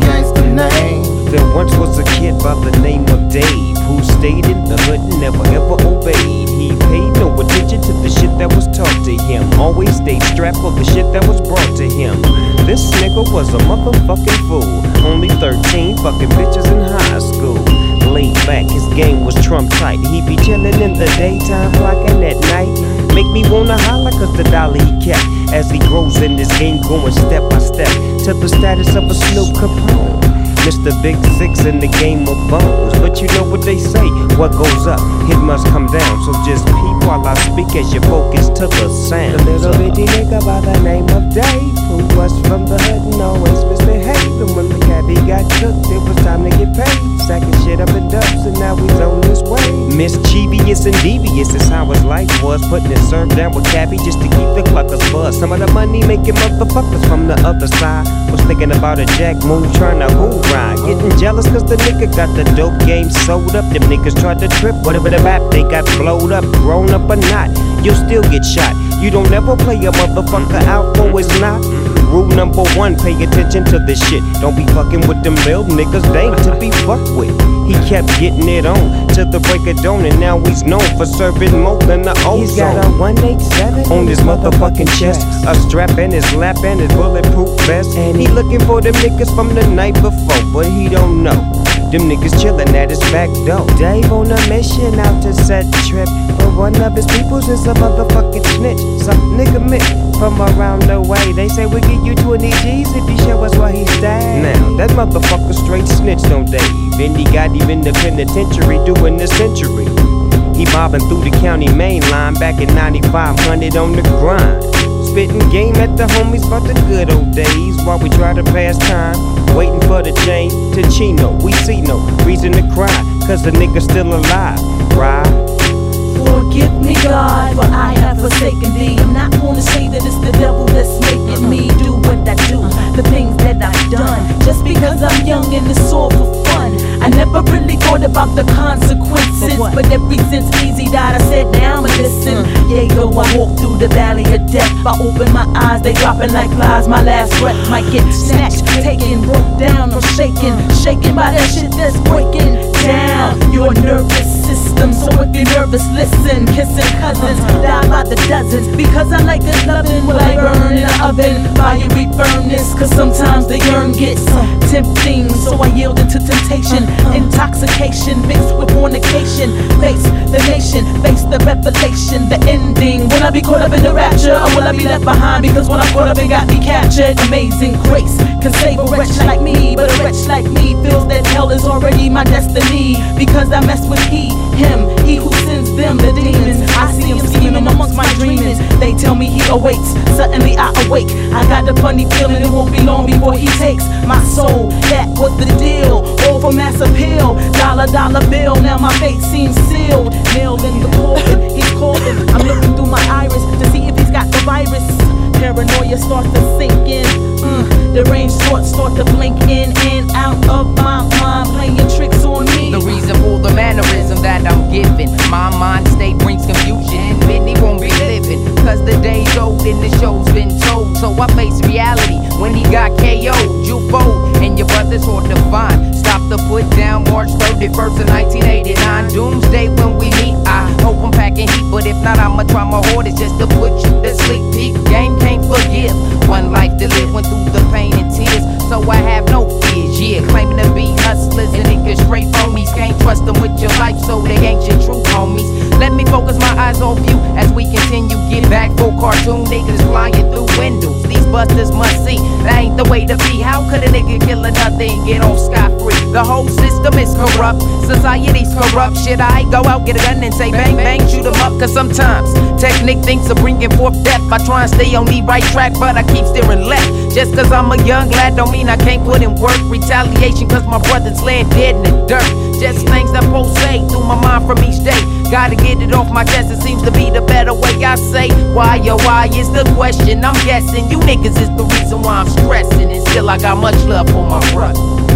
gangster name. There once was a kid by the name of Dave who stayed in the hood and never ever obeyed. He paid no attention to the shit that was taught to him. Always stayed strapped for the shit that was brought to him. This nigga was a motherfucking fool. Only 13, fucking bitches in high school. Laid back, his game was trump tight. He be chillin' in the daytime, clocking at night. Make me wanna holler cause the dollar he kept. As he grows in this game, going step by step to the status of a Snoop Capone. Mr. Big Six in the game of bones. But you know what they say, what goes up, it must come down. So just peep while I speak as you focus to the sound. The little bitty nigga by the name of Dave, who was from the hood and always misbehaved. And when the cabbie got cooked, it was time to get paid. Sacking shit up in dubs and now he's on his way. Mischievous and devious is how his life was. Putting it served down with cabbie just to keep the cluckers buzzed. Some of the money making motherfuckers from the other side was thinking about a jack move, trying to move right. Getting jealous cause the nigga got the dope game sold up. Them niggas tried to trip, whatever the rap, they got blowed up. Grown up or not, you'll still get shot. You don't ever play a motherfucker out for it's not. Rule number one, pay attention to this shit. Don't be fucking with them little niggas, they ain't to be fucked with. He kept getting it on till the break of dawn, and now he's known for serving more than the ozone. He's got a 187 on his motherfucking chest, a strap in his lap and his bulletproof vest. And he looking for them niggas from the night before, but he don't know. Them niggas chillin' at his back door. Dave on a mission out to set trip, but one of his peoples is a motherfucking snitch. Some nigga Mick from around the way. They say we give you 20 G's if you show us where he stay. Now that motherfucker straight snitched on Dave, and he got him in the penitentiary doing the century. He mobbing through the county main line back in 9500 on the grind. Spitting game at the homies about the good old days while we try to pass time. Waiting for the change to Chino. We see no reason to cry, cause the nigga's still alive. Right? Forgive me, God, for I have forsaken thee. I'm not gonna say that it's the devil that's making me do what I do, the things that I've done, just because I'm young and it's all for fun. I never really thought about the consequences, but ever since Easy died, I said, now I'ma listen. Yeah, though I walk through the valley of death, I open my eyes, they dropping like flies. My last breath might get snatched, taken, broke down, I'm shaken by that shit that's breaking down your nervous system. So if you're nervous, listen. Kissing cousins, die by the dozens, because I like good loving. Will I burn in the oven, fiery furnace? Cause sometimes the yearn gets tempting, so I yield into temptation. Intoxication mixed with fornication. Face the nation, face the revelation, the ending. Will I be caught up in the rapture, or will I be left behind? Because when I'm caught up, it got me captured. Amazing grace can save a wretch like me, but a wretch like me feels that hell is already my destiny. Because I mess with him, he who sends them, the demons. I see him scheming amongst my dreamings. They tell me he awaits, suddenly I awake. I got a funny feeling it won't be long before he takes my soul. That was the deal, all for mass appeal. Dollar bill, now my fate seems sealed. Nailed in the coffin, he's calling. I'm looking through my iris to see if he's got the virus. Paranoia starts to sink in. The range shorts start to blink in and out of my mind, playing tricks on me. The reason for the mannerism that I'm giving, my mind state brings confusion, and many won't be living, cause the day's old and the show's been told. So I face reality when he got KO'd. You fold and your brother's hard to find. Stop the put down March 31st of 1989. Doomsday when we meet, I hope I'm packing heat, but if not, I'ma try my hardest just to put you to sleep. Peak game can't forgive, one life to live, went through the pain and tears, so I have no fears. Yeah, claiming to be hustlers and niggas straight homies, can't trust them with your life, so they ain't your true homies. Let me focus my eyes off you as we continue. Get back for cartoon niggas flying through windows. These busters must see that ain't the way to be. How could a nigga kill another and get off scot-free? The whole system is corrupt, society's corrupt. Should I go out, get a gun and say bang bang, shoot 'em up? Cause sometimes technique thinks of bringing forth death. I try and stay on the right track, but I keep steering left. Just cause I'm a young lad don't mean I can't put in work. Retaliation cause my brother's laying dead in the dirt. Just things that pulsate through my mind from each day. Gotta get it off my chest, it seems to be the better way. I say, why, oh why is the question? I'm guessing you niggas is the reason why I'm stressing, and still I got much love for my brother.